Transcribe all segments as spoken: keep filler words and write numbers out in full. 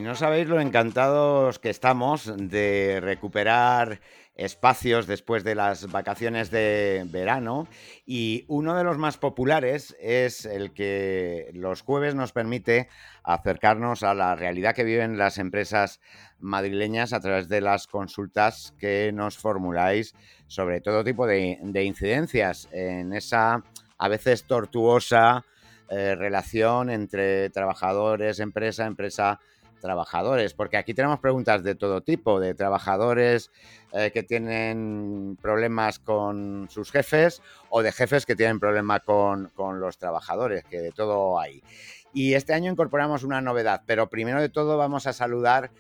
no sabéis lo encantados que estamos de recuperar espacios después de las vacaciones de verano, y uno de los más populares es el que los jueves nos permite acercarnos a la realidad que viven las empresas madrileñas a través de las consultas que nos formuláis sobre todo tipo de, de incidencias en esa a veces tortuosa eh, relación entre trabajadores, empresa, empresa, trabajadores, porque aquí tenemos preguntas de todo tipo, de trabajadores eh, que tienen problemas con sus jefes o de jefes que tienen problemas con, con los trabajadores, que de todo hay. Y este año incorporamos una novedad, pero primero de todo vamos a saludar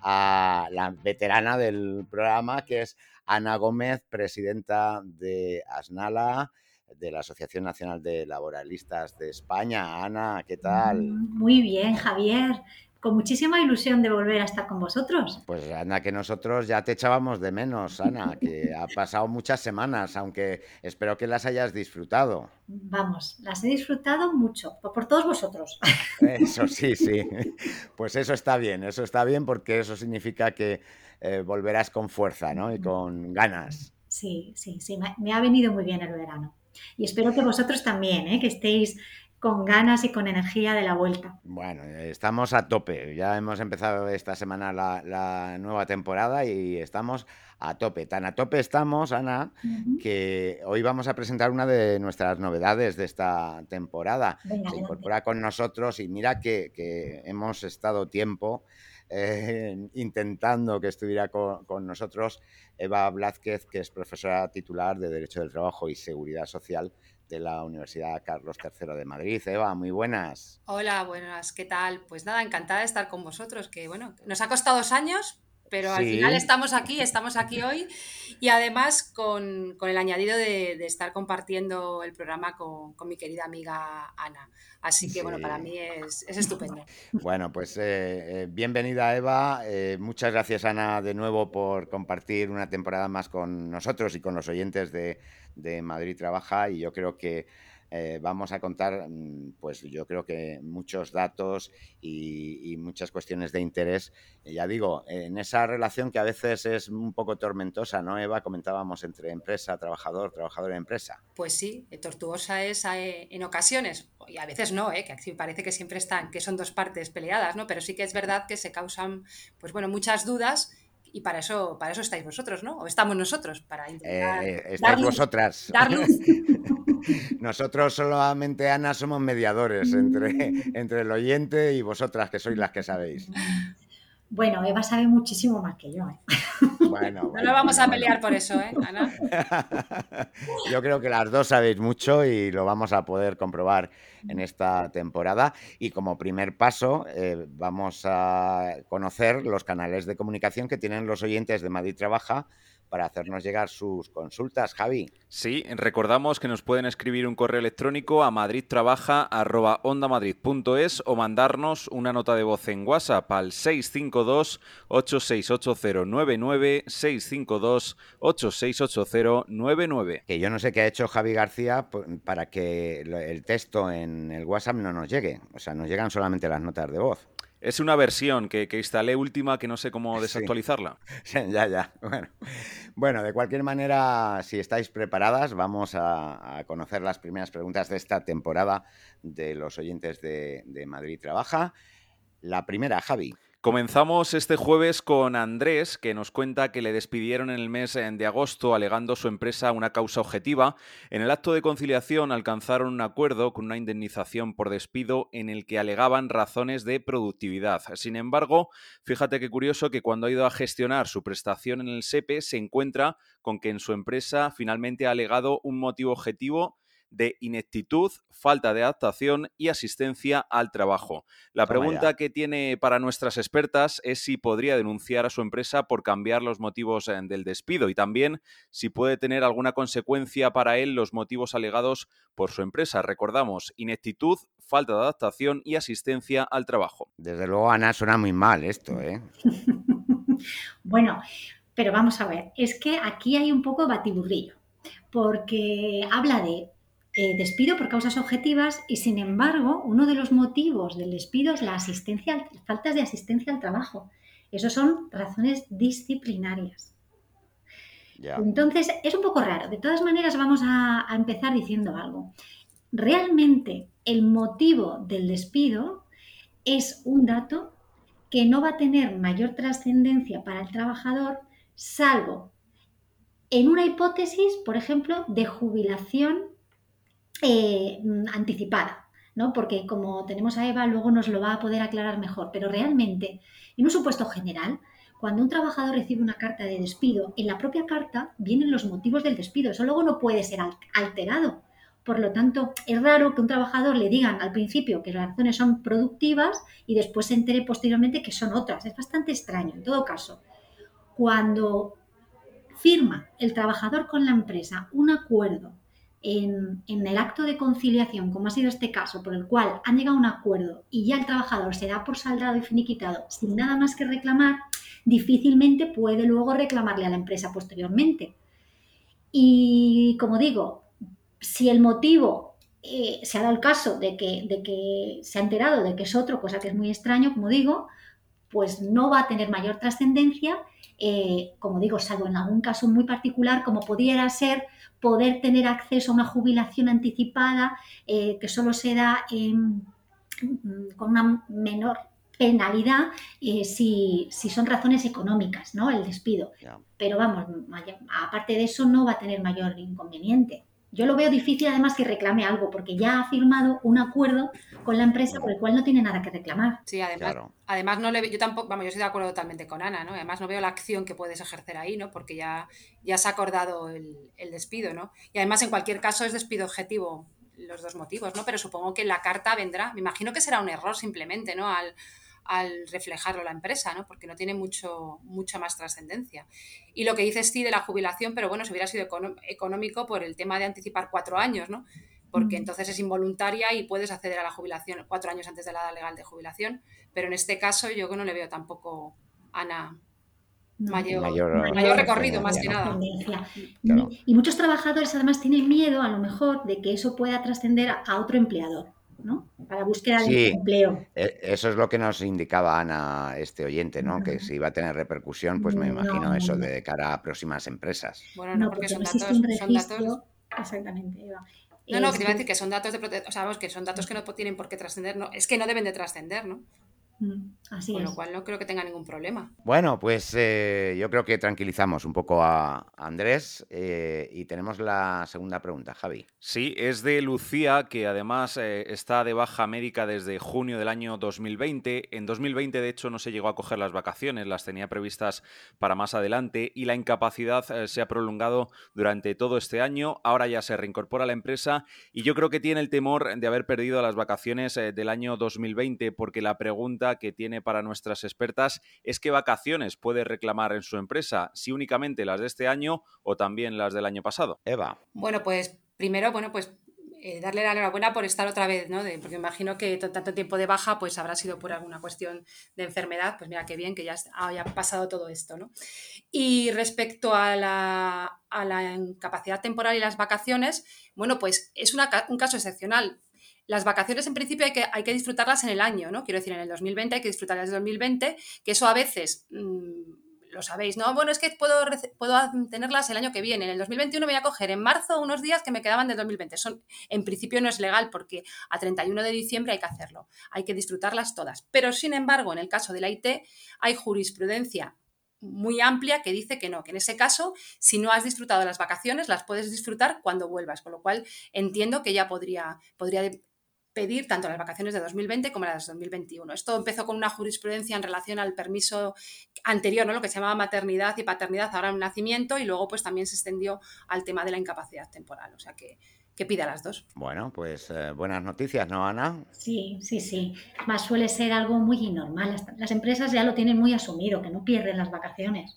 a la veterana del programa, que es Ana Gómez, presidenta de ASNALA, de la Asociación Nacional de Laboralistas de España. Ana, ¿qué tal? Muy bien, Javier. Con muchísima ilusión de volver a estar con vosotros. Pues Ana, que nosotros ya te echábamos de menos, Ana, que ha pasado muchas semanas, aunque espero que las hayas disfrutado. Vamos, las he disfrutado mucho, por, por todos vosotros. Eso sí, sí. Pues eso está bien, eso está bien porque eso significa que eh, volverás con fuerza, ¿no? Y con ganas. Sí, sí, sí, me, me ha venido muy bien el verano. Y espero que vosotros también, ¿eh? Que estéis con ganas y con energía de la vuelta. Bueno, estamos a tope. Ya hemos empezado esta semana la, la nueva temporada y estamos a tope. Tan a tope estamos, Ana, Ujú. que hoy vamos a presentar una de nuestras novedades de esta temporada. Venga, Se adelante. incorpora con nosotros y mira que, que hemos estado tiempo eh, intentando que estuviera con, con nosotros Eva Blázquez, que es profesora titular de Derecho del Trabajo y Seguridad Social de la Universidad Carlos tercero de Madrid. Eva, muy buenas. Hola, buenas, ¿qué tal? Pues nada, encantada de estar con vosotros, que bueno, nos ha costado dos años, pero al final Sí, estamos aquí, estamos aquí hoy y además con, con el añadido de, de estar compartiendo el programa con, con mi querida amiga Ana. Así que bueno, para sí. mí es, es estupendo. Bueno, pues eh, eh, bienvenida Eva. Eh, muchas gracias Ana de nuevo por compartir una temporada más con nosotros y con los oyentes de, de Madrid Trabaja. Y yo creo que eh, vamos a contar, mm, pues yo creo que muchos datos y, y muchas cuestiones de interés. Eh, ya digo, en esa relación que a veces es un poco tormentosa, ¿no, Eva? Comentábamos entre empresa, trabajador, trabajador-empresa. Pues sí, eh, tortuosa es eh, en ocasiones, y a veces no, eh, que aquí parece que siempre están, que son dos partes peleadas, ¿no? Pero sí que es verdad que se causan, pues bueno, muchas dudas y para eso, para eso estáis vosotros, ¿no? O estamos nosotros, para intentar Eh, eh, dar estáis luz, vosotras. dar luz. Nosotros solamente, Ana, somos mediadores entre, entre el oyente y vosotras, que sois las que sabéis. Bueno, Eva sabe muchísimo más que yo, ¿eh? Bueno, No nos bueno, vamos bueno, a bueno. pelear por eso, ¿eh, Ana? Yo creo que las dos sabéis mucho y lo vamos a poder comprobar en esta temporada. Y como primer paso, eh, vamos a conocer los canales de comunicación que tienen los oyentes de Madrid Trabaja para hacernos llegar sus consultas, Javi. Sí, recordamos que nos pueden escribir un correo electrónico a madridtrabaja arroba ondamadrid punto es o mandarnos una nota de voz en WhatsApp al seis cinco dos, ocho seis ocho cero nueve nueve, seis cinco dos, ocho seis ocho cero nueve nueve. Que yo no sé qué ha hecho Javi García para que el texto en el WhatsApp no nos llegue. O sea, nos llegan solamente las notas de voz. Es una versión que, que instalé última que no sé cómo Sí, desactualizarla. ya, ya. Bueno. Bueno, de cualquier manera, si estáis preparadas, vamos a, a conocer las primeras preguntas de esta temporada de los oyentes de, de Madrid Trabaja. La primera, Javi. Comenzamos este jueves con Andrés, que nos cuenta que le despidieron en el mes de agosto alegando su empresa una causa objetiva. En el acto de conciliación alcanzaron un acuerdo con una indemnización por despido en el que alegaban razones de productividad. Sin embargo, fíjate qué curioso que cuando ha ido a gestionar su prestación en el SEPE se encuentra con que en su empresa finalmente ha alegado un motivo objetivo de ineptitud, falta de adaptación y asistencia al trabajo. La Toma ya. pregunta que tiene para nuestras expertas es si podría denunciar a su empresa por cambiar los motivos del despido y también si puede tener alguna consecuencia para él los motivos alegados por su empresa. Recordamos, ineptitud, falta de adaptación y asistencia al trabajo. Desde luego, Ana, suena muy mal esto, ¿eh? Bueno, pero vamos a ver, es que aquí hay un poco de batiburrillo, porque habla de eh, despido por causas objetivas y, sin embargo, uno de los motivos del despido es la asistencia, al- faltas de asistencia al trabajo. Esos son razones disciplinarias. Ya. Entonces, es un poco raro. De todas maneras, vamos a, a empezar diciendo algo. Realmente, el motivo del despido es un dato que no va a tener mayor trascendencia para el trabajador, salvo en una hipótesis, por ejemplo, de jubilación eh, anticipada, ¿no? Porque como tenemos a Eva, luego nos lo va a poder aclarar mejor. Pero realmente, en un supuesto general, cuando un trabajador recibe una carta de despido, en la propia carta vienen los motivos del despido. Eso luego no puede ser alterado. Por lo tanto, es raro que un trabajador le digan al principio que las razones son productivas y después se entere posteriormente que son otras. Es bastante extraño. En todo caso, cuando firma el trabajador con la empresa un acuerdo en, en, el acto de conciliación, como ha sido este caso, por el cual han llegado a un acuerdo y ya el trabajador se da por saldado y finiquitado sin nada más que reclamar, difícilmente puede luego reclamarle a la empresa posteriormente. Y como digo, si el motivo eh, se ha dado el caso de que, de que se ha enterado de que es otro, cosa que es muy extraño, como digo, pues no va a tener mayor trascendencia, eh, como digo, salvo en algún caso muy particular, como pudiera ser poder tener acceso a una jubilación anticipada eh, que solo se da en, con una menor penalidad eh, si, si son razones económicas, ¿no? El despido. Ya. Pero vamos, aparte de eso no va a tener mayor inconveniente. Yo lo veo difícil además que reclame algo porque ya ha firmado un acuerdo con la empresa por el cual no tiene nada que reclamar. Sí, además, Claro. además no le ve- yo tampoco, vamos, yo estoy de acuerdo totalmente con Ana, ¿no? Además no veo la acción que puedes ejercer ahí, ¿no? Porque ya, ya se ha acordado el, el despido, ¿no? Y además en cualquier caso es despido objetivo los dos motivos, ¿no? Pero supongo que la carta vendrá, me imagino que será un error simplemente, ¿no? Al, al reflejarlo la empresa, ¿no? Porque no tiene mucho, mucha más trascendencia. Y lo que dices sí de la jubilación, pero bueno, si hubiera sido econo- económico por el tema de anticipar cuatro años, ¿no? Porque entonces es involuntaria y puedes acceder a la jubilación cuatro años antes de la edad legal de jubilación, pero en este caso yo que no le veo tampoco, Ana, No, mayor, Mayor mayor mayor recorrido más trascendencia, que ¿no? nada. trascendencia. Claro. Y, y muchos trabajadores además tienen miedo a lo mejor de que eso pueda trascender a, a otro empleador, ¿no? Para búsqueda de Sí, empleo. e- eso es lo que nos indicaba Ana, este oyente, ¿no? Que si iba a tener repercusión, pues me No, imagino no, eso no. de cara a próximas empresas. Bueno, no, No, porque porque son no existe un datos, son datos. registro. Exactamente, Eva. No, no, que Es te iba a de- decir que son datos de protección, o sea, vamos, que son datos que no tienen por qué trascender, no, es que no deben de trascender, ¿no? Mm, así Con lo es. cual no creo que tenga ningún problema. Bueno, pues eh, yo creo que tranquilizamos un poco a Andrés eh, y tenemos la segunda pregunta, Javi. Sí, es de Lucía, que además eh, está de baja médica desde junio del año dos mil veinte. En dos mil veinte, de hecho, no se llegó a coger las vacaciones, las tenía previstas para más adelante y la incapacidad eh, se ha prolongado durante todo este año. Ahora ya se reincorpora a la empresa y yo creo que tiene el temor de haber perdido las vacaciones eh, del año dos mil veinte, porque la pregunta que tiene para nuestras expertas es qué vacaciones puede reclamar en su empresa, si únicamente las de este año o también las del año pasado. Eva. Bueno, pues primero, bueno, pues eh, darle la enhorabuena por estar otra vez, ¿no? De- porque me imagino que t- tanto tiempo de baja, pues habrá sido por alguna cuestión de enfermedad. Pues mira qué bien que ya est- haya pasado todo esto, ¿no? Y respecto a la, a la incapacidad temporal y las vacaciones, bueno, pues es una ca- un caso excepcional. Las vacaciones en principio hay que, hay que disfrutarlas en el año, ¿no? Quiero decir, en el dos mil veinte hay que disfrutarlas en el dos mil veinte, que eso a veces, mmm, lo sabéis, ¿no? Bueno, es que puedo, puedo tenerlas el año que viene. En el dos mil veintiuno voy a coger en marzo unos días que me quedaban del dos mil veinte. Son, en principio no es legal porque a treinta y uno de diciembre hay que hacerlo. Hay que disfrutarlas todas. Pero, sin embargo, en el caso de la I T hay jurisprudencia muy amplia que dice que no, que en ese caso, si no has disfrutado de las vacaciones, las puedes disfrutar cuando vuelvas, con lo cual entiendo que ya podría, podría pedir tanto las vacaciones de dos mil veinte como las de dos mil veintiuno. Esto empezó con una jurisprudencia en relación al permiso anterior, ¿no? Lo que se llamaba maternidad y paternidad, ahora un nacimiento, y luego pues también se extendió al tema de la incapacidad temporal, o sea que, que pida las dos. Bueno, pues eh, buenas noticias, ¿no, Ana? Sí, sí, sí. Más suele ser algo muy normal. Las, las empresas ya lo tienen muy asumido, que no pierden las vacaciones.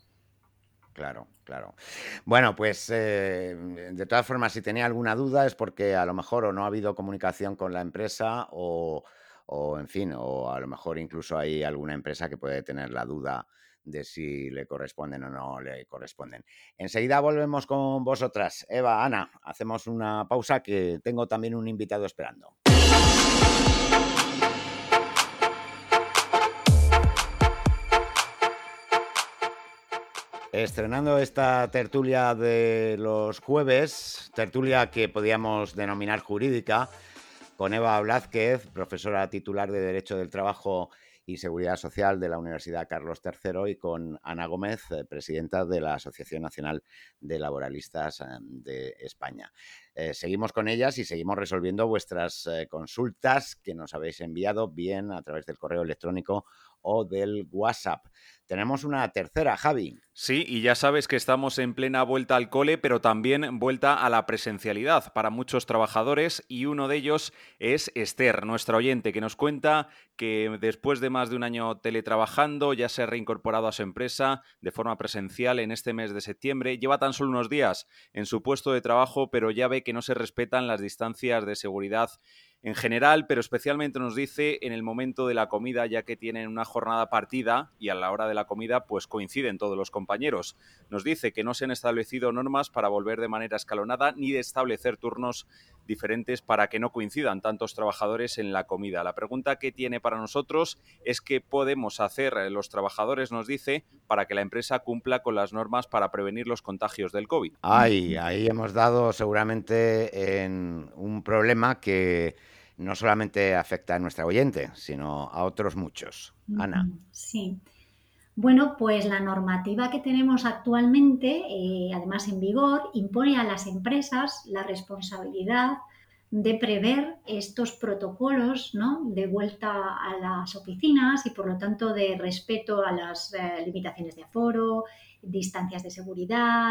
Claro, claro. Bueno, pues eh, de todas formas, si tenía alguna duda es porque a lo mejor o no ha habido comunicación con la empresa o, o, en fin, o a lo mejor incluso hay alguna empresa que puede tener la duda de si le corresponden o no le corresponden. Enseguida volvemos con vosotras. Eva, Ana, hacemos una pausa que tengo también un invitado esperando. Estrenando esta tertulia de los jueves, tertulia que podíamos denominar jurídica, con Eva Blázquez, profesora titular de Derecho del Trabajo y Seguridad Social de la Universidad Carlos tercero, y con Ana Gómez, presidenta de la Asociación Nacional de Laboralistas de España. Eh, seguimos con ellas y seguimos resolviendo vuestras eh, consultas que nos habéis enviado bien a través del correo electrónico o del WhatsApp. Tenemos una tercera, Javi. Sí, y ya sabes que estamos en plena vuelta al cole, pero también vuelta a la presencialidad para muchos trabajadores, y uno de ellos es Esther, nuestra oyente, que nos cuenta que después de más de un año teletrabajando ya se ha reincorporado a su empresa de forma presencial en este mes de septiembre. Lleva tan solo unos días en su puesto de trabajo, pero ya ve que no se respetan las distancias de seguridad en general, pero especialmente nos dice en el momento de la comida, ya que tienen una jornada partida y a la hora de la comida pues coinciden todos los compañeros. Nos dice que no se han establecido normas para volver de manera escalonada ni de establecer turnos diferentes para que no coincidan tantos trabajadores en la comida. La pregunta que tiene para nosotros es qué podemos hacer los trabajadores, nos dice, para que la empresa cumpla con las normas para prevenir los contagios del COVID. Ay, ahí hemos dado seguramente en un problema que no solamente afecta a nuestra oyente, sino a otros muchos. Ana. Sí. Bueno, pues la normativa que tenemos actualmente, eh, además en vigor, impone a las empresas la responsabilidad de prever estos protocolos, ¿no?, de vuelta a las oficinas y, por lo tanto, de respeto a las eh, limitaciones de aforo, distancias de seguridad.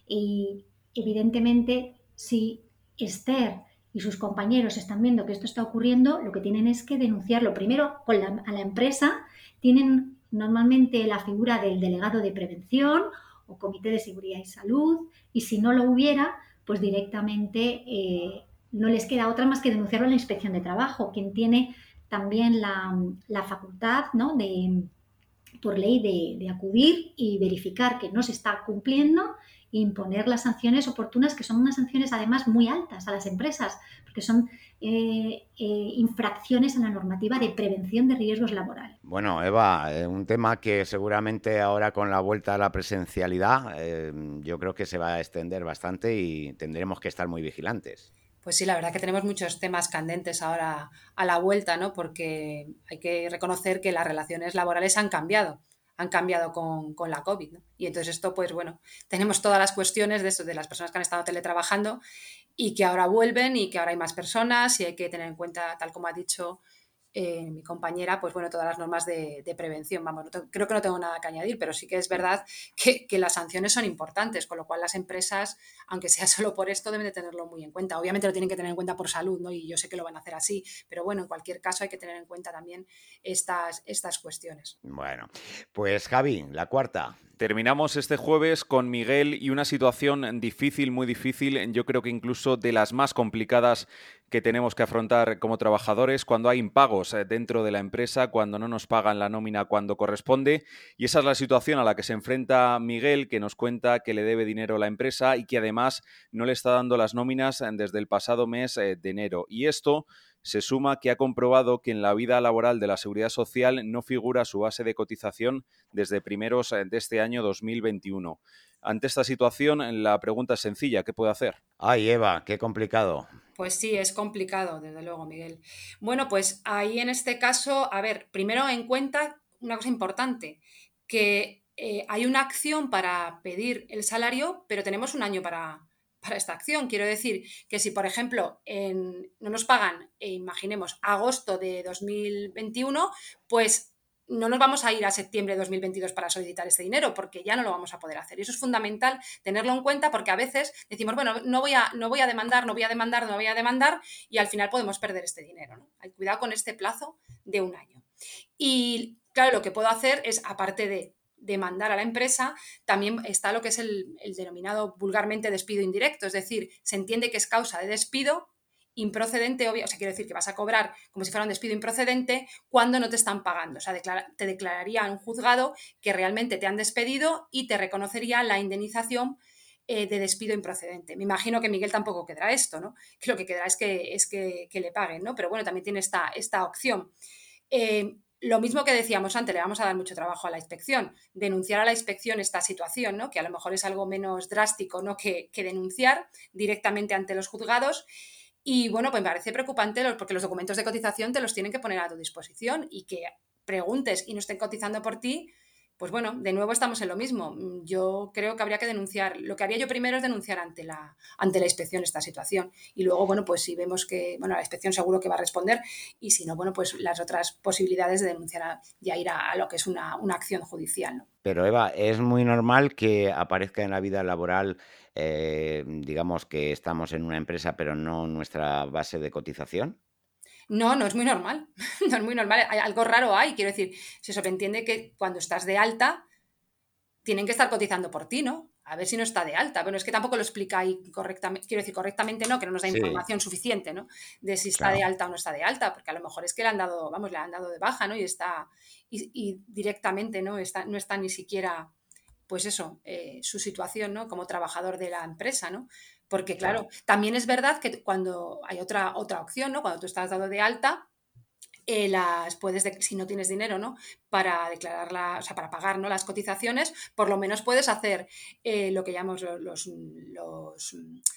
Y, evidentemente, si Esther y sus compañeros están viendo que esto está ocurriendo, lo que tienen es que denunciarlo. Primero, con la, a la empresa tienen normalmente la figura del delegado de prevención o comité de seguridad y salud, y si no lo hubiera, pues directamente eh, no les queda otra más que denunciarlo a la Inspección de Trabajo, quien tiene también la, la facultad, ¿no?, de, por ley de, de acudir y verificar que no se está cumpliendo e imponer las sanciones oportunas, que son unas sanciones además muy altas a las empresas, porque son eh, eh, infracciones a la normativa de prevención de riesgos laborales. Bueno, Eva, eh, un tema que seguramente ahora con la vuelta a la presencialidad eh, yo creo que se va a extender bastante y tendremos que estar muy vigilantes. Pues sí, la verdad que tenemos muchos temas candentes ahora a la vuelta, ¿no? Porque hay que reconocer que las relaciones laborales han cambiado, han cambiado con, con la COVID, ¿no? Y entonces esto, pues bueno, tenemos todas las cuestiones de, eso, de las personas que han estado teletrabajando y que ahora vuelven y que ahora hay más personas y hay que tener en cuenta, tal como ha dicho eh, mi compañera, pues bueno, todas las normas de, de prevención. Vamos, no te, creo que no tengo nada que añadir, pero sí que es verdad que, que las sanciones son importantes, con lo cual las empresas, aunque sea solo por esto, deben de tenerlo muy en cuenta. Obviamente lo tienen que tener en cuenta por salud, ¿no? Y yo sé que lo van a hacer así, pero bueno, en cualquier caso hay que tener en cuenta también estas, estas cuestiones. Bueno, pues Javi, la cuarta. Terminamos este jueves con Miguel y una situación difícil, muy difícil, yo creo que incluso de las más complicadas que tenemos que afrontar como trabajadores, cuando hay impagos dentro de la empresa, cuando no nos pagan la nómina cuando corresponde. Y esa es la situación a la que se enfrenta Miguel, que nos cuenta que le debe dinero a la empresa y que además no le está dando las nóminas desde el pasado mes de enero. Y esto se suma que ha comprobado que en la vida laboral de la Seguridad Social no figura su base de cotización desde primeros de este año dos mil veintiuno. Ante esta situación, la pregunta es sencilla, ¿qué puede hacer? Ay, Eva, qué complicado. Pues sí, es complicado, desde luego, Miguel. Bueno, pues ahí en este caso, a ver, primero en cuenta una cosa importante, que eh, hay una acción para pedir el salario, pero tenemos un año para, para esta acción. Quiero decir que si, por ejemplo, en, no nos pagan, eh, imaginemos, agosto de dos mil veintiuno, pues no nos vamos a ir a septiembre de dos mil veintidós para solicitar ese dinero, porque ya no lo vamos a poder hacer. Y eso es fundamental tenerlo en cuenta, porque a veces decimos, bueno, no voy a, no voy a demandar, no voy a demandar, no voy a demandar, y al final podemos perder este dinero, ¿no? Hay cuidado con este plazo de un año. Y claro, lo que puedo hacer es, aparte de demandar a la empresa, también está lo que es el, el denominado vulgarmente despido indirecto, es decir, se entiende que es causa de despido improcedente, obvio, o sea, quiero decir que vas a cobrar como si fuera un despido improcedente cuando no te están pagando. O sea, declara, te declararía un juzgado que realmente te han despedido y te reconocería la indemnización eh, de despido improcedente. Me imagino que Miguel tampoco quedará esto, ¿no? Que lo que quedará es que, es que, que le paguen, ¿no? Pero bueno, también tiene esta, esta opción. Eh, Lo mismo que decíamos antes, le vamos a dar mucho trabajo a la inspección, denunciar a la inspección esta situación, ¿no? Que a lo mejor es algo menos drástico, ¿no? que, que denunciar directamente ante los juzgados. Y bueno, pues me parece preocupante porque los documentos de cotización te los tienen que poner a tu disposición y que preguntes y no estén cotizando por ti, pues bueno, de nuevo estamos en lo mismo. Yo creo que habría que denunciar, lo que haría yo primero es denunciar ante la, ante la inspección esta situación y luego, bueno, pues si vemos que, bueno, la inspección seguro que va a responder y si no, bueno, pues las otras posibilidades de denunciar a, ya ir a, a lo que es una, una acción judicial, ¿no? Pero Eva, es muy normal que aparezca en la vida laboral, eh, digamos que estamos en una empresa pero no nuestra base de cotización. No, no es muy normal, no es muy normal, hay, algo raro hay, quiero decir, se sobreentiende que cuando estás de alta tienen que estar cotizando por ti, ¿no? A ver si no está de alta. Bueno, es que tampoco lo explica ahí correctamente, quiero decir, correctamente no, que no nos da Sí, información suficiente, ¿no? De si está claro. de alta o no está de alta, porque a lo mejor es que le han dado, vamos, le han dado de baja, ¿no? Y está, y, y directamente, ¿no? Está, no está ni siquiera, pues eso, eh, su situación, ¿no? Como trabajador de la empresa, ¿no? Porque claro, Claro. también es verdad que cuando hay otra, otra opción, ¿no? Cuando tú estás dado de alta, Eh, las puedes, de, si no tienes dinero, ¿no? Para declararla, o sea, para pagar, ¿no? Las cotizaciones, por lo menos puedes hacer eh, lo que llamamos los, los, los,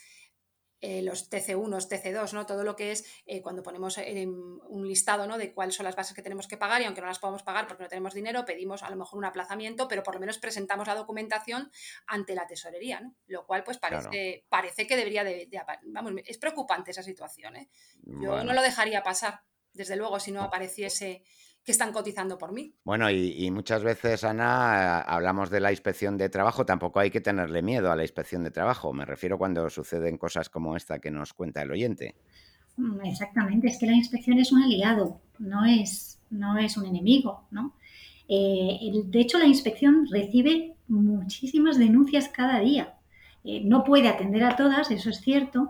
eh, los T C uno, T C dos, ¿no? Todo lo que es eh, cuando ponemos eh, un listado, ¿no? De cuáles son las bases que tenemos que pagar y aunque no las podamos pagar porque no tenemos dinero, pedimos a lo mejor un aplazamiento, pero por lo menos presentamos la documentación ante la tesorería, ¿no? Lo cual pues parece, Claro. parece que debería de, de, vamos, es preocupante esa situación, ¿eh? Yo no Bueno. lo dejaría pasar. Desde luego, si no apareciese que están cotizando por mí. Bueno, y, y muchas veces, Ana, hablamos de la inspección de trabajo, tampoco hay que tenerle miedo a la inspección de trabajo. Me refiero cuando suceden cosas como esta que nos cuenta el oyente. Exactamente, es que la inspección es un aliado, no es, no es un enemigo, ¿no? Eh, el, de hecho, la inspección recibe muchísimas denuncias cada día. Eh, no puede atender a todas, eso es cierto,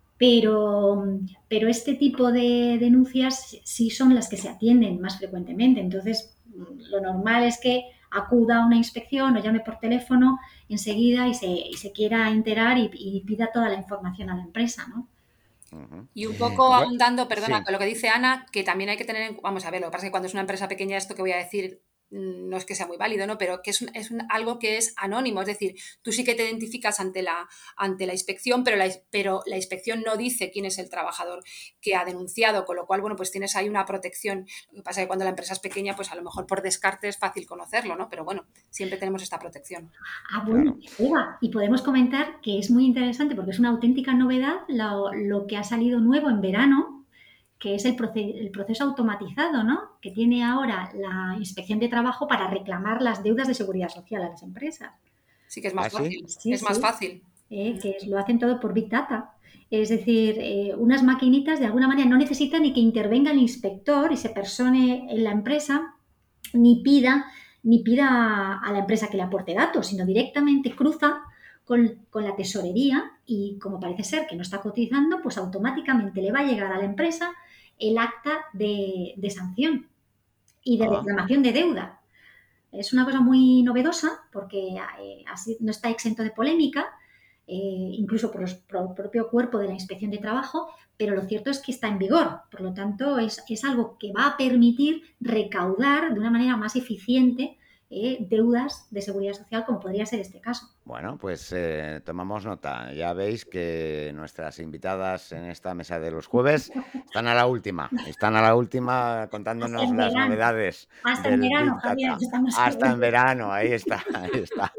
pero, pero este tipo de denuncias sí son las que se atienden más frecuentemente. Entonces, lo normal es que acuda a una inspección o llame por teléfono enseguida y se, y se quiera enterar y, y pida toda la información a la empresa, ¿no? Uh-huh. Y un poco Bueno, abundando, perdona, sí. con lo que dice Ana, que también hay que tener, en, vamos a ver, lo que pasa es que cuando es una empresa pequeña esto que voy a decir no es que sea muy válido, ¿no? Pero que es, un, es un, algo que es anónimo, es decir, tú sí que te identificas ante la, ante la inspección, pero la, pero la inspección no dice quién es el trabajador que ha denunciado, con lo cual, bueno, pues tienes ahí una protección. Lo que pasa es que cuando la empresa es pequeña, pues a lo mejor por descarte es fácil conocerlo, ¿no? Pero bueno, siempre tenemos esta protección. Ah, bueno, Claro. Eva, y podemos comentar que es muy interesante porque es una auténtica novedad lo, lo que ha salido nuevo en verano, que es el, proce- el proceso automatizado, ¿no? Que tiene ahora la Inspección de Trabajo para reclamar las deudas de seguridad social a las empresas. Sí que es más ¿Ah, sí? fácil, Sí, es más sí, fácil. eh, que es- lo hacen todo por Big Data. Es decir, eh, unas maquinitas de alguna manera no necesitan ni que intervenga el inspector y se persone en la empresa, ni pida, ni pida a la empresa que le aporte datos, sino directamente cruza con, con la tesorería y como parece ser que no está cotizando, pues automáticamente le va a llegar a la empresa el acta de, de sanción y de Ah, reclamación de deuda. Es una cosa muy novedosa porque eh, así no está exento de polémica, eh, incluso por, los, por, el propio cuerpo de la Inspección de Trabajo, pero lo cierto es que está en vigor. Por lo tanto, es, es algo que va a permitir recaudar de una manera más eficiente eh, deudas de seguridad social, como podría ser este caso. bueno, pues eh, tomamos nota. Ya veis que nuestras invitadas en esta mesa de los jueves están a la última. Están a la última Hasta contándonos en las verano, novedades hasta en del verano, Big Javier, Data. estamos Hasta en seguros. verano, ahí está, ahí está.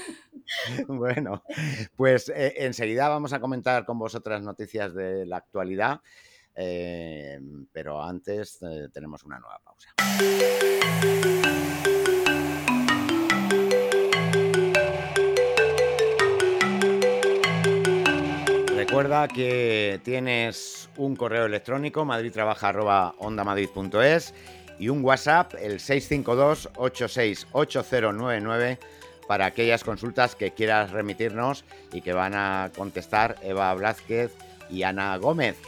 Bueno, pues eh, enseguida vamos a comentar con vosotras noticias de la actualidad, eh, pero antes eh, tenemos una nueva pausa. Recuerda que tienes un correo electrónico madridtrabaja arroba ondamadrid punto es y un WhatsApp, el seis cinco dos ocho seis ocho cero nueve nueve, para aquellas consultas que quieras remitirnos y que van a contestar Eva Blázquez y Ana Gómez.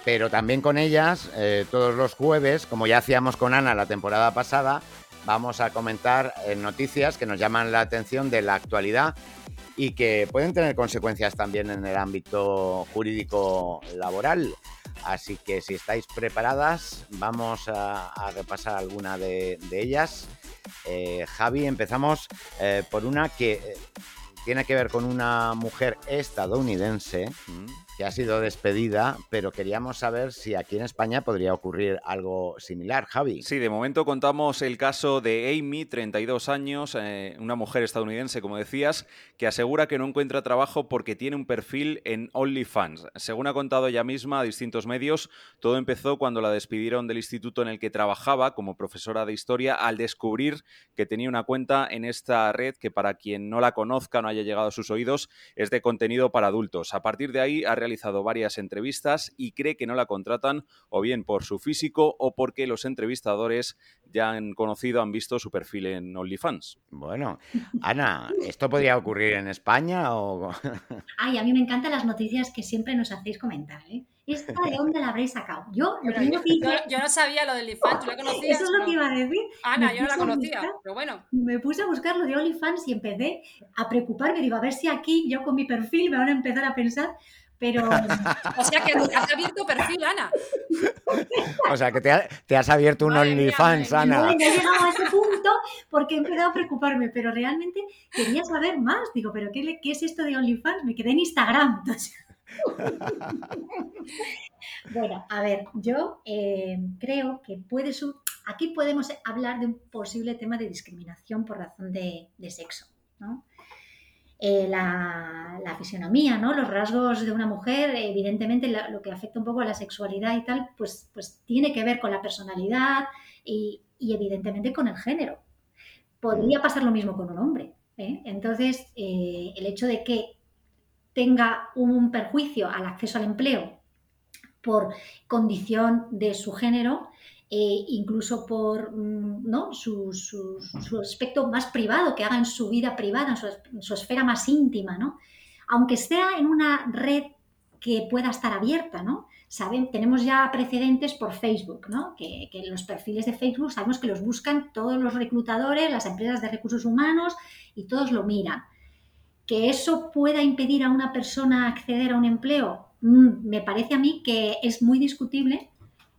pero también con ellas, eh, todos los jueves, como ya hacíamos con Ana la temporada pasada, vamos a comentar eh, noticias que nos llaman la atención de la actualidad y que pueden tener consecuencias también en el ámbito jurídico laboral. Así que si estáis preparadas, vamos a, a repasar alguna de, de ellas. Eh, Javi, empezamos eh, por una que eh, tiene que ver con una mujer estadounidense que ha sido despedida, pero queríamos saber si aquí en España podría ocurrir algo similar, Javi. Sí, de momento contamos el caso de Amy, treinta y dos años, eh, una mujer estadounidense, como decías, que asegura que no encuentra trabajo porque tiene un perfil en OnlyFans. Según ha contado ella misma a distintos medios, todo empezó cuando la despidieron del instituto en el que trabajaba como profesora de historia al descubrir que tenía una cuenta en esta red que, para quien no la conozca, no haya llegado a sus oídos, es de contenido para adultos. A partir de ahí ha realizado varias entrevistas y cree que no la contratan o bien por su físico o porque los entrevistadores ya han conocido, han visto su perfil en OnlyFans. Bueno, Ana, ¿esto podría ocurrir en España o...? Ay, a mí me encantan las noticias que siempre nos hacéis comentar, ¿eh? ¿Esta de dónde la habréis sacado? Yo lo Bueno, primero yo, que hice... yo, yo no sabía lo del OnlyFans, ¿tú la conocías? Eso es lo No. que iba a decir. Ana, Me yo no la puse a conocía, buscar- pero bueno. Me puse a buscar lo de OnlyFans y empecé a preocuparme. Digo, a ver si aquí yo con mi perfil me van a empezar a pensar, pero O sea que has abierto perfil, Ana. O sea, que te, ha- te has abierto un Madre mía, OnlyFans, madre mía. no, Ana. no he llegado a ese punto porque he empezado a preocuparme, pero realmente quería saber más. Digo, ¿pero qué, le- qué es esto de OnlyFans? Me quedé en Instagram. Entonces, bueno, a ver, yo eh, creo que puede su- aquí podemos hablar de un posible tema de discriminación por razón de, de sexo, ¿no? Eh, la, la fisionomía, ¿no? Los rasgos de una mujer, evidentemente la- lo que afecta un poco a la sexualidad y tal, pues, pues tiene que ver con la personalidad y, y evidentemente con el género. Podría pasar lo mismo con un hombre, ¿eh? Entonces, eh, el hecho de que tenga un perjuicio al acceso al empleo por condición de su género, eh, incluso por mm, ¿no? su, su, su, aspecto más privado, que haga en su vida privada, en su, en su esfera más íntima, ¿no? Aunque sea en una red que pueda estar abierta, ¿no? Saben, tenemos ya precedentes por Facebook, ¿no? Que, que los perfiles de Facebook sabemos que los buscan todos los reclutadores, las empresas de recursos humanos y todos lo miran. Que eso pueda impedir a una persona acceder a un empleo, mm, me parece a mí que es muy discutible.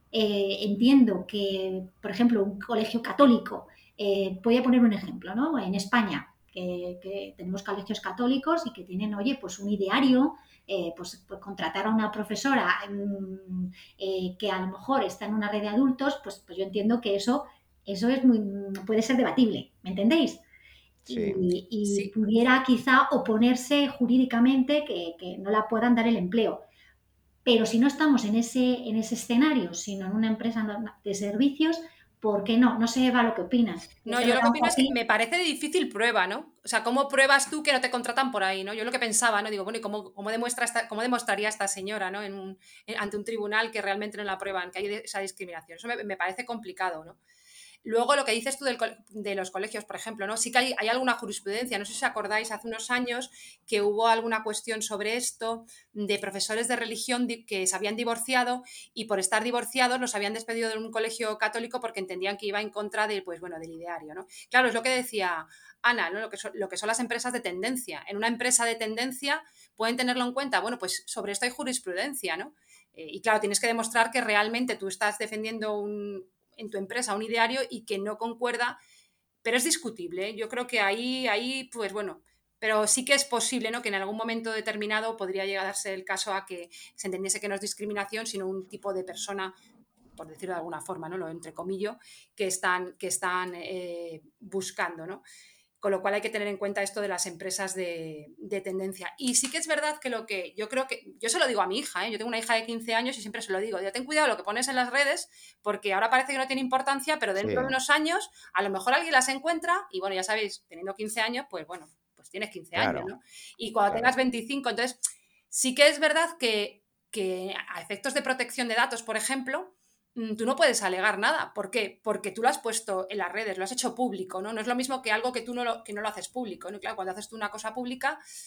Eh, entiendo que, por ejemplo, un colegio católico, eh, voy a poner un ejemplo, ¿no? En España, que, que tenemos colegios católicos y que tienen, oye, pues un ideario, eh, pues, pues contratar a una profesora mm, eh, que a lo mejor está en una red de adultos, pues, pues yo entiendo que eso, eso es muy, puede ser debatible, ¿me entendéis? Sí. Y, y Sí. pudiera quizá oponerse jurídicamente que, que no la puedan dar el empleo. Pero si no estamos en ese, en ese escenario, sino en una empresa de servicios, ¿por qué no? No sé, Eva, lo que opinas. No, yo lo que opino es que me parece de difícil prueba, ¿no? O sea, ¿cómo pruebas tú que no te contratan por ahí, ¿no? Yo lo que pensaba, ¿no? Digo, bueno, ¿y cómo, cómo, demuestra esta, cómo demostraría esta señora, ¿no? En un, en, ante un tribunal que realmente no la prueban, que hay esa discriminación. Eso me, me parece complicado, ¿no? Luego, lo que dices tú del, de los colegios, por ejemplo, ¿no? Sí que hay, hay alguna jurisprudencia, no sé si os acordáis, hace unos años que hubo alguna cuestión sobre esto de profesores de religión que se habían divorciado y por estar divorciados los habían despedido de un colegio católico porque entendían que iba en contra de, pues, bueno, del ideario, ¿no? Claro, es lo que decía Ana, ¿no? Lo que son, lo que son las empresas de tendencia. En una empresa de tendencia pueden tenerlo en cuenta, bueno, pues sobre esto hay jurisprudencia, ¿no? Eh, y claro, tienes que demostrar que realmente tú estás defendiendo un en tu empresa un ideario y que no concuerda, pero es discutible. Yo creo que ahí, ahí, pues bueno, pero sí que es posible, ¿no? Que en algún momento determinado podría llegar a darse el caso a que se entendiese que no es discriminación, sino un tipo de persona, por decirlo de alguna forma, ¿no? Lo entrecomillo, que están, que están eh, buscando, ¿no? Con lo cual hay que tener en cuenta esto de las empresas de, de tendencia. Y sí que es verdad que lo que yo creo que, yo se lo digo a mi hija, ¿eh? Yo tengo una hija de quince años y siempre se lo digo, ya ten cuidado lo que pones en las redes, porque ahora parece que no tiene importancia, pero dentro Sí. de unos años a lo mejor alguien las encuentra y bueno, ya sabéis, teniendo quince años, pues bueno, pues tienes quince Claro, años, ¿no? Y cuando claro. tengas veinticinco, entonces sí que es verdad que, que a efectos de protección de datos, por ejemplo, tú no puedes alegar nada. ¿Por qué? Porque tú lo has puesto en las redes, lo has hecho público, ¿no? No es lo mismo que algo que tú no lo, que no lo haces público, ¿no? Claro, cuando haces tú una cosa pública,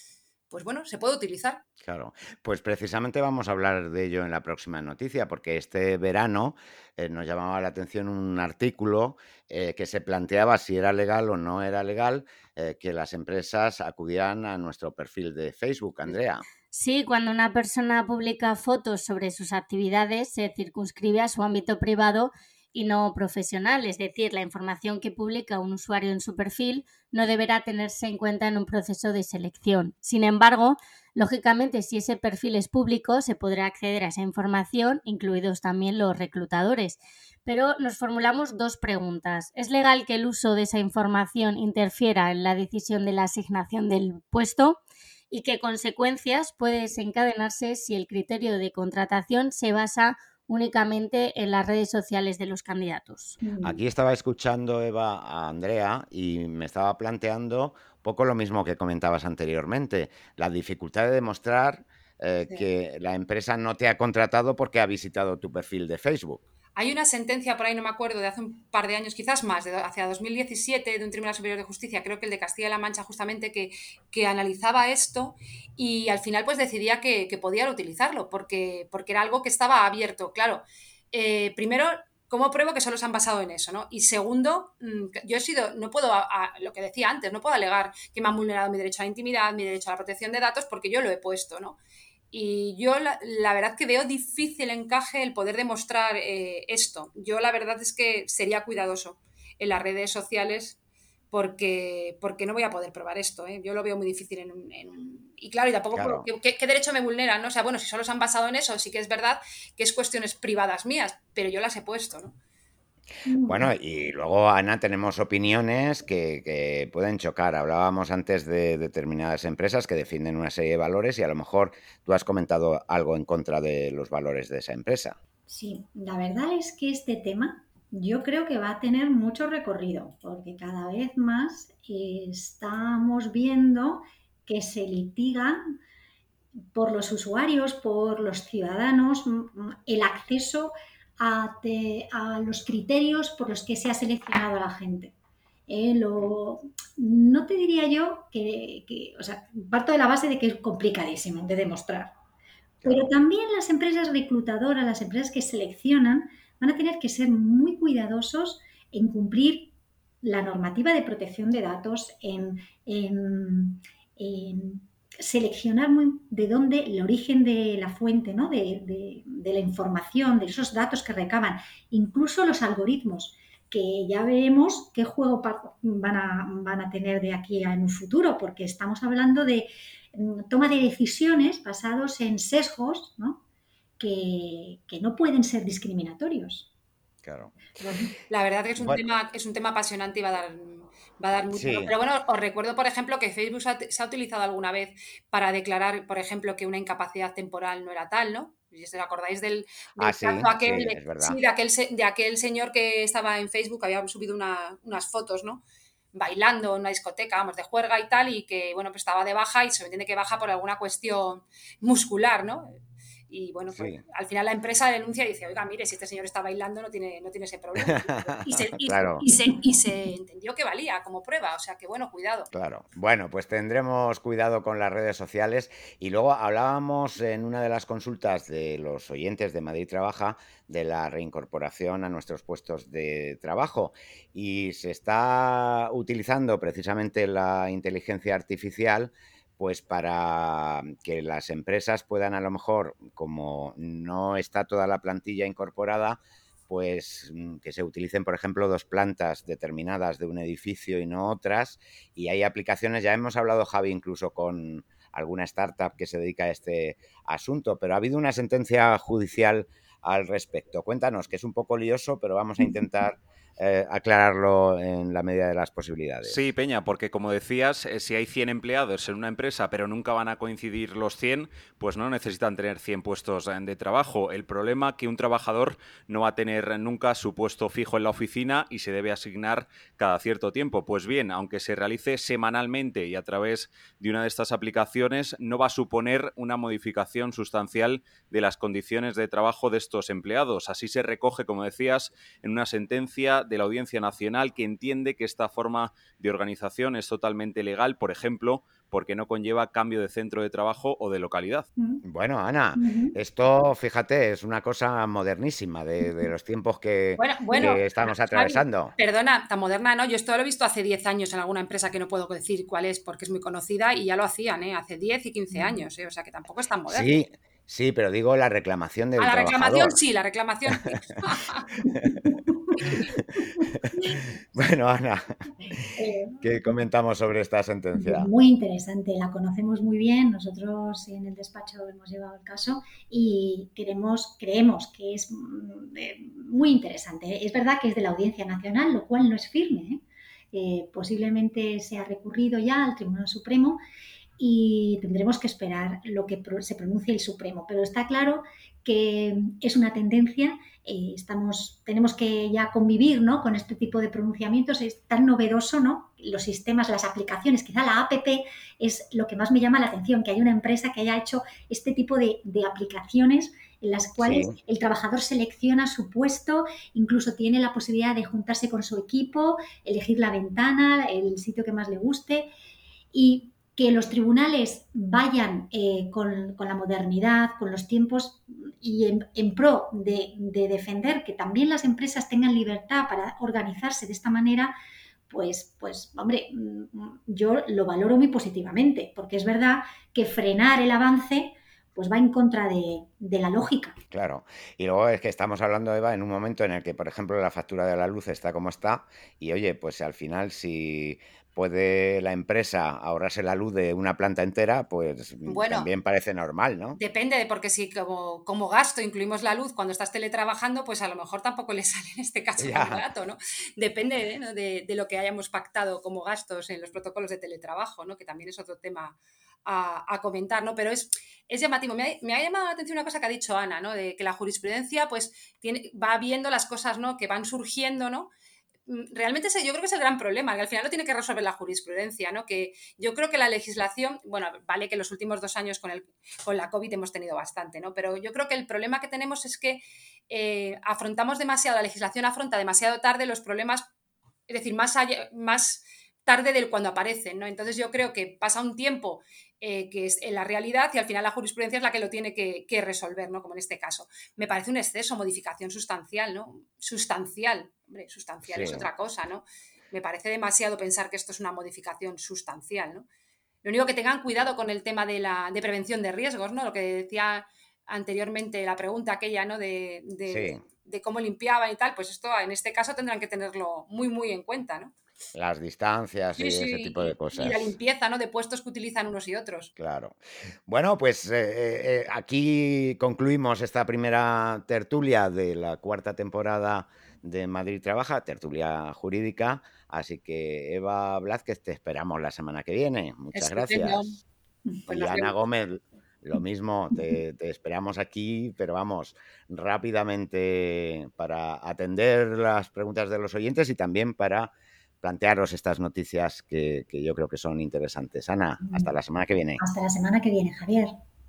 pues bueno, se puede utilizar. Claro, pues precisamente vamos a hablar de ello en la próxima noticia, porque este verano eh, nos llamaba la atención un artículo eh, que se planteaba si era legal o no era legal eh, que las empresas acudieran a nuestro perfil de Facebook, Andrea. Sí, cuando una persona publica fotos sobre sus actividades, se circunscribe a su ámbito privado y no profesional, es decir, la información que publica un usuario en su perfil no deberá tenerse en cuenta en un proceso de selección. Sin embargo, lógicamente, si ese perfil es público, se podrá acceder a esa información, incluidos también los reclutadores. Pero nos formulamos dos preguntas. ¿Es legal que el uso de esa información interfiera en la decisión de la asignación del puesto? ¿Y qué consecuencias puede desencadenarse si el criterio de contratación se basa únicamente en las redes sociales de los candidatos? Aquí estaba escuchando, Eva, a Andrea y me estaba planteando un poco lo mismo que comentabas anteriormente, la dificultad de demostrar eh, Sí. que la empresa no te ha contratado porque ha visitado tu perfil de Facebook. Hay una sentencia por ahí, no me acuerdo, de hace un par de años, quizás más, de hacia dos mil diecisiete, de un Tribunal Superior de Justicia, creo que el de Castilla-La Mancha justamente, que, que analizaba esto y al final pues decidía que, que podían utilizarlo porque, porque era algo que estaba abierto. Claro, eh, primero, ¿cómo pruebo que solo se han basado en eso, ¿no? Y segundo, mm, yo he sido, no puedo, a, a, lo que decía antes, no puedo alegar que me han vulnerado mi derecho a la intimidad, mi derecho a la protección de datos porque yo lo he puesto, ¿no? Y yo la, la verdad que veo difícil encaje el poder demostrar eh, esto. Yo la verdad es que sería cuidadoso en las redes sociales porque, porque no voy a poder probar esto. ¿eh? Yo lo veo muy difícil en un... En un... Y claro, y tampoco, Claro. ¿qué, ¿qué derecho me vulneran? ¿no? O sea, bueno, si solo se han basado en eso, sí que es verdad que es cuestiones privadas mías, pero yo las he puesto, ¿no? Bueno, y luego, Ana, tenemos opiniones que, que pueden chocar. Hablábamos antes de determinadas empresas que defienden una serie de valores y a lo mejor tú has comentado algo en contra de los valores de esa empresa. Sí, la verdad es que este tema yo creo que va a tener mucho recorrido, porque cada vez más estamos viendo que se litigan por los usuarios, por los ciudadanos, el acceso a, te, a los criterios por los que se ha seleccionado a la gente. Eh, lo, no te diría yo que, que, o sea, parto de la base de que es complicadísimo de demostrar. Pero Claro. también las empresas reclutadoras, las empresas que seleccionan, van a tener que ser muy cuidadosos en cumplir la normativa de protección de datos, en, en, en seleccionar muy de dónde el origen de la fuente, ¿no? de, de, de la información, de esos datos que recaban, incluso los algoritmos, que ya veremos qué juego van a, van a tener de aquí a en un futuro, porque estamos hablando de toma de decisiones basados en sesgos, ¿no? Que, que no pueden ser discriminatorios. Claro. La verdad que es un, Bueno, tema, es un tema apasionante y va a dar, va a dar mucho. ¿no? sí. Pero bueno, os recuerdo, por ejemplo, que Facebook se ha, se ha utilizado alguna vez para declarar, por ejemplo, que una incapacidad temporal no era tal, ¿no? Si os acordáis del, del Ah, caso sí, aquel, sí, de, es verdad. sí, de, aquel, se- de aquel señor que estaba en Facebook, había subido una- unas fotos, ¿no? Bailando en una discoteca, vamos, de juerga y tal, y que, bueno, pues estaba de baja y se entiende que baja por alguna cuestión muscular, ¿no? Y bueno, pues Sí. al final la empresa denuncia y dice, oiga, mire, si este señor está bailando no tiene, no tiene ese problema. Y se, y, Claro. y se, y se entendió que valía como prueba, o sea que bueno, cuidado. Claro. Bueno, pues tendremos cuidado con las redes sociales. Y luego hablábamos en una de las consultas de los oyentes de Madrid Trabaja de la reincorporación a nuestros puestos de trabajo. Y se está utilizando precisamente la inteligencia artificial pues para que las empresas puedan a lo mejor, como no está toda la plantilla incorporada, pues mm, que se utilicen, por ejemplo, dos plantas determinadas de un edificio y no otras. Y hay aplicaciones, ya hemos hablado, Javi, incluso con alguna startup que se dedica a este asunto, pero ha habido una sentencia judicial al respecto. Cuéntanos, que es un poco lioso, pero vamos a intentar eh, aclararlo en la medida de las posibilidades. Sí, Peña, porque como decías, eh, si hay cien empleados en una empresa, pero nunca van a coincidir los cien, pues no necesitan tener cien puestos eh, de trabajo. El problema es que un trabajador no va a tener nunca su puesto fijo en la oficina y se debe asignar cada cierto tiempo. Pues bien, aunque se realice semanalmente y a través de una de estas aplicaciones, no va a suponer una modificación sustancial de las condiciones de trabajo de estos empleados. Así se recoge, como decías, en una sentencia de la Audiencia Nacional que entiende que esta forma de organización es totalmente legal, por ejemplo, porque no conlleva cambio de centro de trabajo o de localidad. Bueno, Ana, Ujú. esto, fíjate, es una cosa modernísima de, de los tiempos que, Bueno, bueno, que estamos Javi, atravesando. perdona, tan moderna, ¿no? Yo esto lo he visto hace diez años en alguna empresa que no puedo decir cuál es porque es muy conocida y ya lo hacían, ¿eh? Hace diez y quince años, ¿eh? O sea que tampoco es tan moderno. Sí, sí, pero digo la reclamación A del la reclamación trabajador. sí, la reclamación sí. Bueno, Ana, Eh, ¿qué comentamos sobre esta sentencia? Muy interesante, la conocemos muy bien. Nosotros en el despacho hemos llevado el caso y queremos, creemos que es mm, eh, muy interesante. Es verdad que es de la Audiencia Nacional, lo cual no es firme, ¿eh? Eh, posiblemente se ha recurrido ya al Tribunal Supremo y tendremos que esperar lo que pro- se pronuncie el Supremo. Pero está claro que es una tendencia. Eh, estamos, tenemos que ya convivir, ¿no?, con este tipo de pronunciamientos. Es tan novedoso, ¿no?, los sistemas, las aplicaciones. Quizá la app es lo que más me llama la atención, que hay una empresa que haya hecho este tipo de, de aplicaciones en las cuales Sí, el trabajador selecciona su puesto, incluso tiene la posibilidad de juntarse con su equipo, elegir la ventana, el sitio que más le guste, y que los tribunales vayan eh, con, con la modernidad, con los tiempos y en, en pro de, de defender que también las empresas tengan libertad para organizarse de esta manera, pues, pues, hombre, yo lo valoro muy positivamente, porque es verdad que frenar el avance pues va en contra de, de la lógica. claro. Y luego es que estamos hablando, Eva, en un momento en el que, por ejemplo, la factura de la luz está como está y, oye, pues al final si puede la empresa ahorrarse la luz de una planta entera, pues mm, Bueno, también parece normal, ¿no? depende, de porque si como, como gasto incluimos la luz cuando estás teletrabajando, pues a lo mejor tampoco le sale en este caso tan Ya, barato, ¿no? Depende, ¿eh?, ¿no?, de, de lo que hayamos pactado como gastos en los protocolos de teletrabajo, ¿no?, que también es otro tema a, a comentar, ¿no? Pero es, es llamativo. Me ha, me ha llamado la atención una cosa que ha dicho Ana, ¿no?, de que la jurisprudencia pues tiene, va viendo las cosas, ¿no?, que van surgiendo, ¿no? Realmente ese, yo creo que es el gran problema, que al final lo tiene que resolver la jurisprudencia, ¿no? Que yo creo que la legislación, bueno, vale que los últimos dos años con, el, con la COVID hemos tenido bastante, ¿no? Pero yo creo que el problema que tenemos es que eh, afrontamos demasiado, la legislación afronta demasiado tarde los problemas, es decir, más, allá, más tarde de cuando aparecen, ¿no? Entonces yo creo que pasa un tiempo eh, que es en la realidad y al final la jurisprudencia es la que lo tiene que, que resolver, ¿no? Como en este caso. Me parece un exceso, modificación sustancial, ¿no? Sustancial, hombre, sustancial es sí. otra cosa, ¿no? Me parece demasiado pensar que esto es una modificación sustancial, ¿no? Lo único que tengan cuidado con el tema de la de prevención de riesgos, ¿no? Lo que decía anteriormente la pregunta aquella, ¿no?, de, Sí, de, de cómo limpiaban y tal, pues esto en este caso tendrán que tenerlo muy, muy en cuenta, ¿no? las distancias Sí, y ese sí, tipo de y, y la cosas. limpieza, ¿no?, de puestos que utilizan unos y otros. Claro. Bueno, pues eh, eh, eh, aquí concluimos esta primera tertulia de la cuarta temporada de Madrid Trabaja, tertulia jurídica. Así que, Eva Blázquez, te esperamos la semana que viene. Muchas Estupendo. gracias. Pues Y nos Ana vemos. Gómez, lo mismo, te, te esperamos aquí, pero vamos, rápidamente para atender las preguntas de los oyentes y también para plantearos estas noticias que, que yo creo que son interesantes. Ana, hasta la semana que viene. Hasta la semana que viene, Javier.